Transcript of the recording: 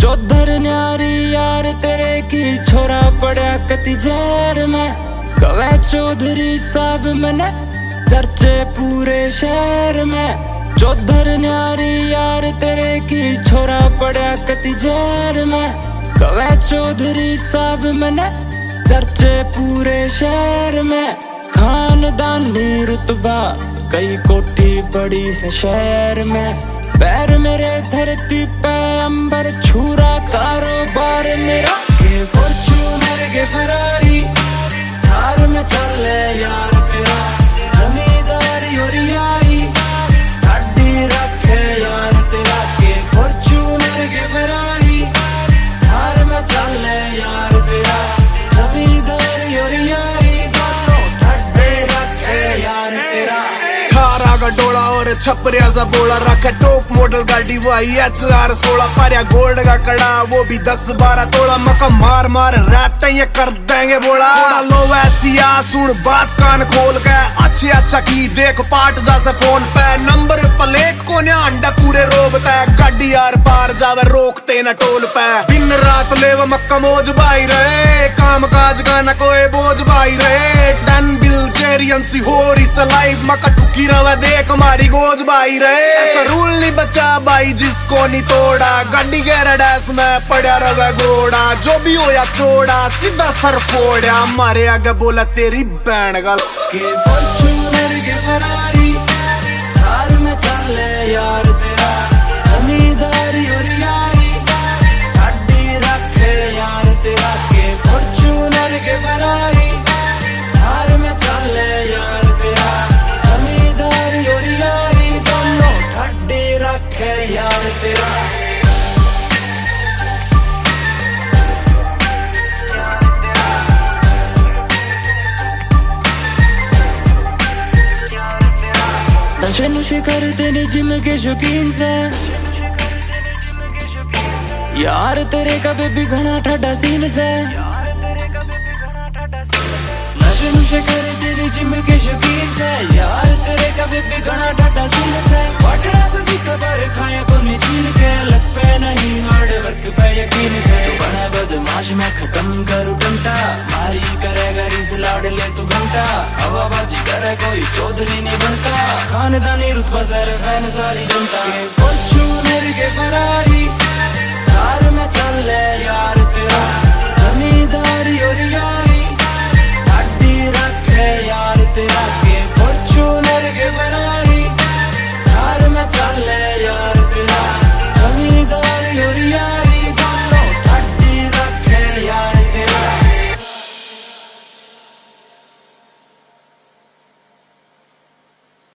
चौधर न्यारी यार तेरे की छोरा पड़ा कति जहर में कवे चौधरी साहब मैंने चर्चे पूरे शहर में। चौधर न्यारी यार तेरे की छोरा पड़ा कति जहर में कवे चौधरी साहब मैंने चर्चे पूरे शहर में। खानदानी रुतबा कई कोठी बड़ी से शहर में पैर मेरे धरती पे अंबर छूरा कारोबार मेरा के फॉर्च्यूनर के फरारी थार में चले यार तेरा जमींदारी और यारी ठाडी रखे यार तेरा के फॉर्च्यूनर के फरारी थार में चले यार तेरा जमींदारी और यारी दोनों ठाडे रखे यार तेरा। खारा का डोला और छपरिया सा बोला रखा टॉप मॉडल गाड़ी वही HR 16 पारिया गोल्ड का कड़ा वो भी 10-12 तोड़ा मका मार मार रैप ये कर देंगे बोला लो वैसिया सुन बात कान खोल के अच्छे अच्छा की देख पाट जा से फोन पे नंबर प्लेट को अंडा पूरे रोबता है गाड़ी यार पार जावे रोकते न टोल पे दिन रात लेव मक्का मौज भाई रहे काम काज का न कोई बोझ भाई रहे डन बिल जेरियन सी हो रही सलाइव मक्का टुकी रवे देख हमारी गोज भाई रहे ऐसा रूल नहीं बचा भाई जिसको नहीं तोड़ा गाड़ी के रडास में पड़ा रवे घोड़ा जो भी हो या चोड़ा सीधा सर फोड़ा हमारे आगे बोला तेरी बैंड गल के फॉर्च्यूनर के फरारी थार में चले यार तेरा जमींदारी और यारी ठाडी रखे यार तेरा के फॉर्च्यूनर के फरारी थार में चले यार तेरा जमींदारी और यारी दोनों ठाडी रखे यार तेरा। नशे नुशे करते नहीं जिम के शौकीन से यार तेरे का बेबी घना ठाडा सीन से नशे नुशे करते नहीं जिम के शौकीन से यार तेरे का बेबी घना ठाडा सीन से पटना से सीखा पर खाया को नहीं छीन के लग पे नहीं हार्ड वर्क पे यकीन से जो बना बदमाश में खत्म करूं डंटा मारी करेगा रिस लाड़ ले तू घंटा हवाबाजी करे कोई चौधरी नहीं बनता खानदानी रुतबा सर फैन सारी जनता के फॉर्च्यूनर के फरारी थार में चले यार तेरा जमींदारी और